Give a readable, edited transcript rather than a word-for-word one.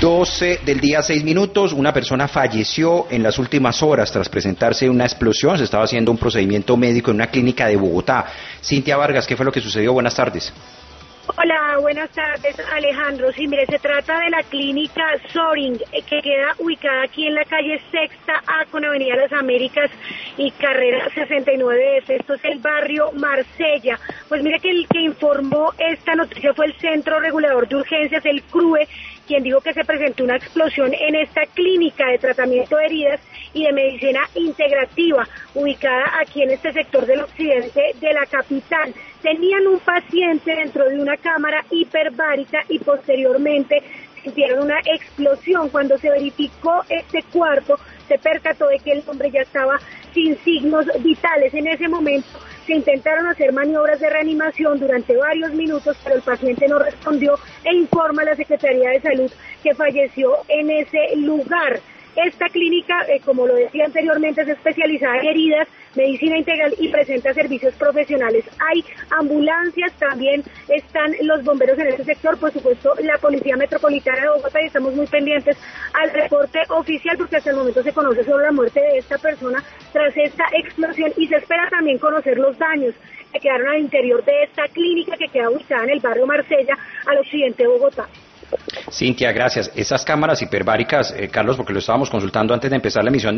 12 del día, 6 minutos. Una persona falleció en las últimas horas tras presentarse una explosión. Se estaba haciendo un procedimiento médico en una clínica de Bogotá. Cintia Vargas, ¿qué fue lo que sucedió? Buenas tardes. Hola, buenas tardes, Alejandro. Sí, mire, se trata de la clínica Soring, que queda ubicada aquí en la calle Sexta A con Avenida Las Américas y carrera 69F. Esto es el barrio Marsella. Pues mire que el que informó esta noticia fue el Centro Regulador de Urgencias, el CRUE, quien dijo que se presentó una explosión en esta clínica de tratamiento de heridas y de medicina integrativa, ubicada aquí en este sector del occidente de la capital. Tenían un paciente dentro de una cámara hiperbárica y posteriormente sintieron una explosión. Cuando se verificó este cuarto, se percató de que el hombre ya estaba sin signos vitales. En ese momento se intentaron hacer maniobras de reanimación durante varios minutos, pero el paciente no respondió e informa a la Secretaría de Salud que falleció en ese lugar. Esta clínica, como lo decía anteriormente, es especializada en heridas, medicina integral y presenta servicios profesionales. Hay ambulancias, también están los bomberos en este sector, por supuesto la Policía Metropolitana de Bogotá, y estamos muy pendientes al reporte oficial porque hasta el momento se conoce solo la muerte de esta persona tras esta explosión y se espera también conocer los daños que quedaron al interior de esta clínica que queda ubicada en el barrio Marsella, al occidente de Bogotá. Cintia, gracias. Esas cámaras hiperbáricas, Carlos, porque lo estábamos consultando antes de empezar la emisión,